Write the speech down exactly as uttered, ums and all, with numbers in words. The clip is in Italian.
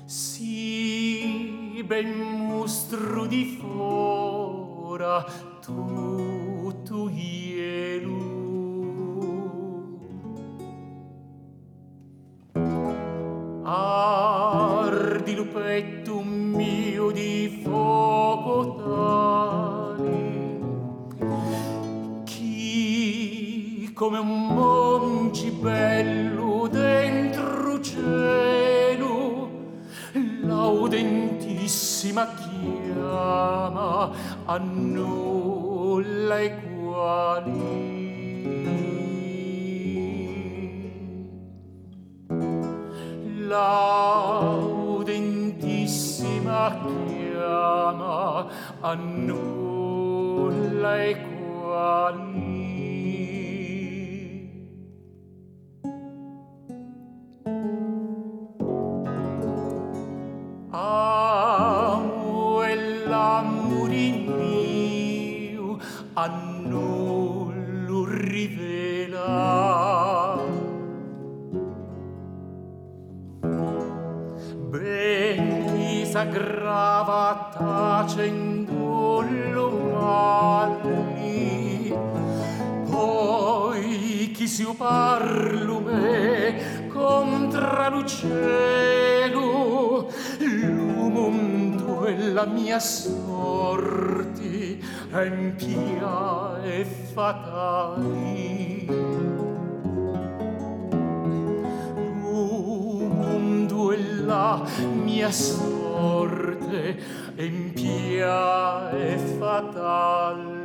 sì ben mostro di fora tutto ielu. Ardi lupetto mio di fuoco tale, chi come un mongibello dentro cielo l'audentissima chiama a nulla eguali. L'audentissima chiama a nulla eguali. Amo e l'amore mio a nullo rivela. Ben chi s'aggrava tacendo lo mali, poi chi si parlume contra lo cielo, lo mondo e la mia sorti empia e fatali. La mia sorte empia e fatale.